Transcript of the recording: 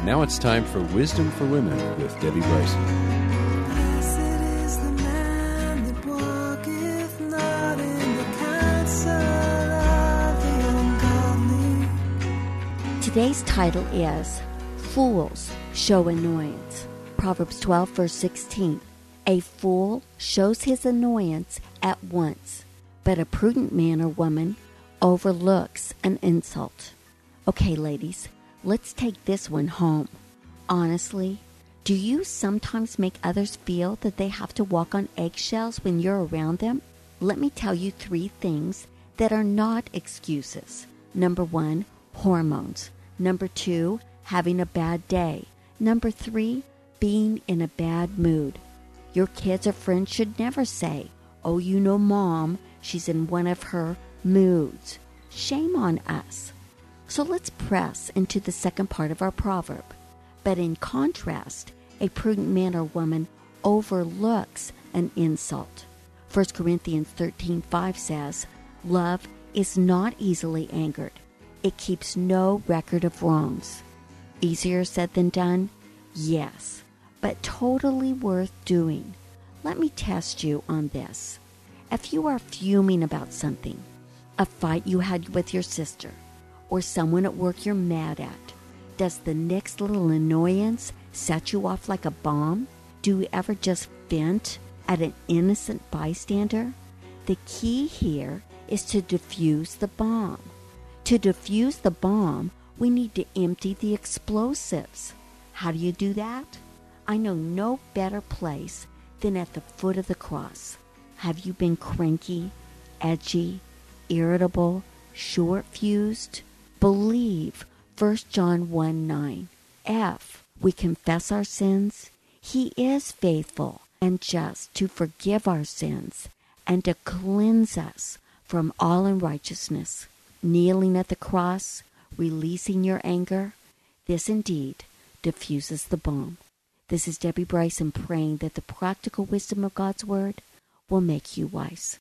Now it's time for Wisdom for Women with Debbie Bryson. Blessed is the man that walketh not in the counsel of the ungodly. Today's title is Fools Show Annoyance. Proverbs 12, verse 16. A fool shows his annoyance at once, but a prudent man or woman overlooks an insult. Okay, ladies, let's take this one home. Honestly, do you sometimes make others feel that they have to walk on eggshells when you're around them? Let me tell you 3 things that are not excuses. Number 1, hormones. Number 2, having a bad day. Number 3, being in a bad mood. Your kids or friends should never say, "Oh, you know, Mom, she's in one of her moods." Shame on us. So let's press into the second part of our proverb. But in contrast, a prudent man or woman overlooks an insult. 1 Corinthians 13:5 says, "Love is not easily angered. It keeps no record of wrongs." Easier said than done? Yes, but totally worth doing. Let me test you on this. If you are fuming about something, a fight you had with your sister, or someone at work you're mad at, does the next little annoyance set you off like a bomb? Do you ever just vent at an innocent bystander? The key here is to diffuse the bomb. To diffuse the bomb, we need to empty the explosives. How do you do that? I know no better place than at the foot of the cross. Have you been cranky, edgy, irritable, short-fused? Believe 1 John 1:9. If we confess our sins, He is faithful and just to forgive our sins and to cleanse us from all unrighteousness. Kneeling at the cross, releasing your anger, this indeed diffuses the bomb. This is Debbie Bryson praying that the practical wisdom of God's Word will make you wise.